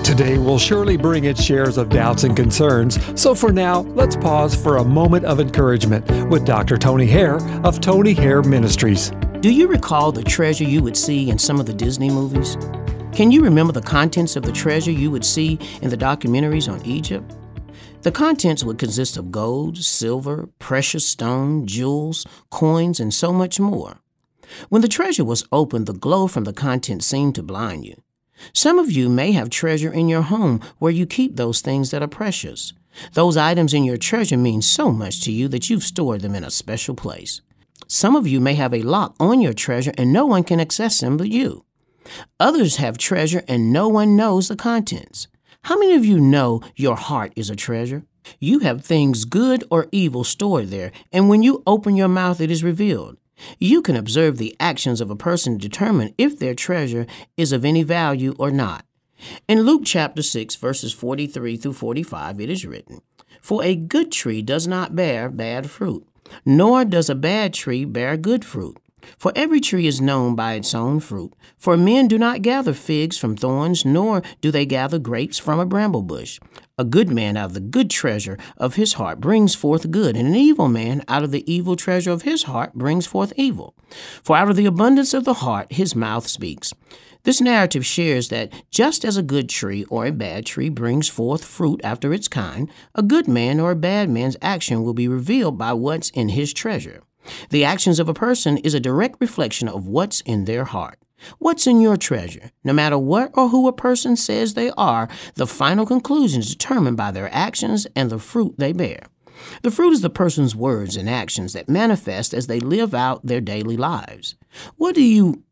Today will surely bring its shares of doubts and concerns, so for now, let's pause for a moment of encouragement with Dr. Tony Hare of Tony Hare Ministries. Do you recall the treasure you would see in some of the Disney movies? Can you remember the contents of the treasure you would see in the documentaries on Egypt? The contents would consist of gold, silver, precious stone, jewels, coins, and so much more. When the treasure was opened, the glow from the contents seemed to blind you. Some of you may have treasure in your home where you keep those things that are precious. Those items in your treasure mean so much to you that you've stored them in a special place. Some of you may have a lock on your treasure and no one can access them but you. Others have treasure and no one knows the contents. How many of you know your heart is a treasure? You have things good or evil stored there, and when you open your mouth, it is revealed. You can observe the actions of a person to determine if their treasure is of any value or not. In Luke chapter 6, verses 43 through 45, it is written, "For a good tree does not bear bad fruit, nor does a bad tree bear good fruit. For every tree is known by its own fruit. For men do not gather figs from thorns, nor do they gather grapes from a bramble bush. A good man out of the good treasure of his heart brings forth good, and an evil man out of the evil treasure of his heart brings forth evil. For out of the abundance of the heart his mouth speaks." This narrative shares that just as a good tree or a bad tree brings forth fruit after its kind, a good man or a bad man's action will be revealed by what's in his treasure. The actions of a person is a direct reflection of what's in their heart. What's in your treasure? No matter what or who a person says they are, the final conclusion is determined by their actions and the fruit they bear. The fruit is the person's words and actions that manifest as they live out their daily lives. What do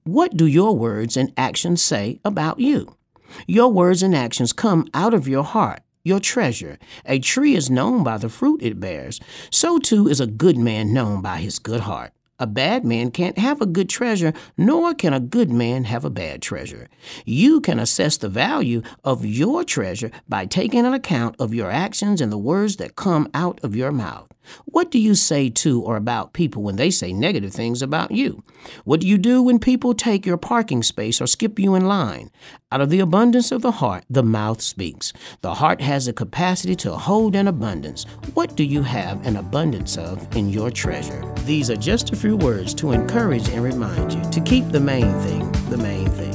your words and actions say about you? Your words and actions come out of your heart, your treasure. A tree is known by the fruit it bears. So too is a good man known by his good heart. A bad man can't have a good treasure, nor can a good man have a bad treasure. You can assess the value of your treasure by taking an account of your actions and the words that come out of your mouth. What do you say to or about people when they say negative things about you? What do you do when people take your parking space or skip you in line? Out of the abundance of the heart, the mouth speaks. The heart has the capacity to hold an abundance. What do you have an abundance of in your treasure? These are just a few words to encourage and remind you to keep the main thing the main thing.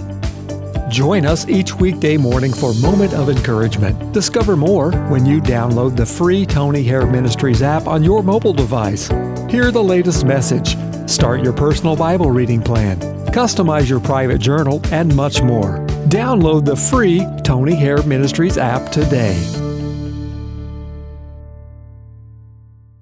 Join us each weekday morning for Moment of Encouragement. Discover more when you download the free Tony Hare Ministries app on your mobile device. Hear the latest message, start your personal Bible reading plan, customize your private journal, and much more. Download the free Tony Hare Ministries app today.